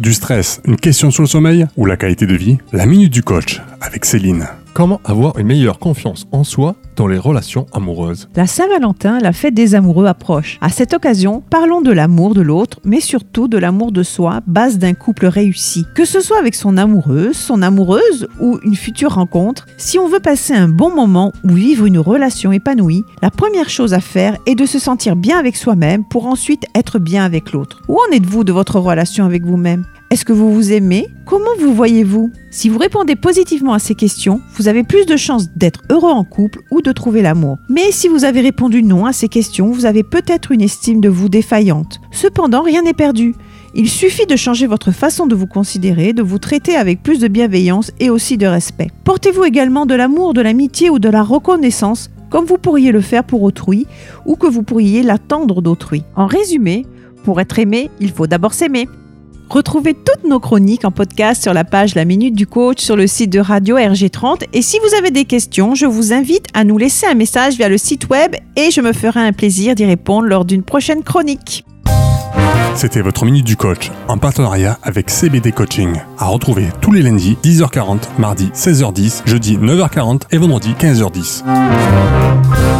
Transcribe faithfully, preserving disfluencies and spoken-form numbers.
du stress, une question sur le sommeil ou la qualité de vie? La minute du coach avec Céline. Comment avoir une meilleure confiance en soi dans les relations amoureuses? La Saint-Valentin, la fête des amoureux, approche. À cette occasion, parlons de l'amour de l'autre, mais surtout de l'amour de soi, base d'un couple réussi. Que ce soit avec son amoureuse, son amoureuse ou une future rencontre, si on veut passer un bon moment ou vivre une relation épanouie, la première chose à faire est de se sentir bien avec soi-même pour ensuite être bien avec l'autre. Où en êtes-vous de votre relation avec vous-même ? Est-ce que vous vous aimez ? Comment vous voyez-vous ? Si vous répondez positivement à ces questions, vous avez plus de chances d'être heureux en couple ou de trouver l'amour. Mais si vous avez répondu non à ces questions, vous avez peut-être une estime de vous défaillante. Cependant, rien n'est perdu. Il suffit de changer votre façon de vous considérer, de vous traiter avec plus de bienveillance et aussi de respect. Portez-vous également de l'amour, de l'amitié ou de la reconnaissance, comme vous pourriez le faire pour autrui ou que vous pourriez l'attendre d'autrui. En résumé, pour être aimé, il faut d'abord s'aimer. Retrouvez toutes nos chroniques en podcast sur la page La Minute du Coach sur le site de Radio R G trente. Et si vous avez des questions, je vous invite à nous laisser un message via le site web et je me ferai un plaisir d'y répondre lors d'une prochaine chronique. C'était votre minute du coach en partenariat avec C B D Coaching. À retrouver tous les lundis dix heures quarante, mardi seize heures dix, jeudi neuf heures quarante et vendredi quinze heures dix.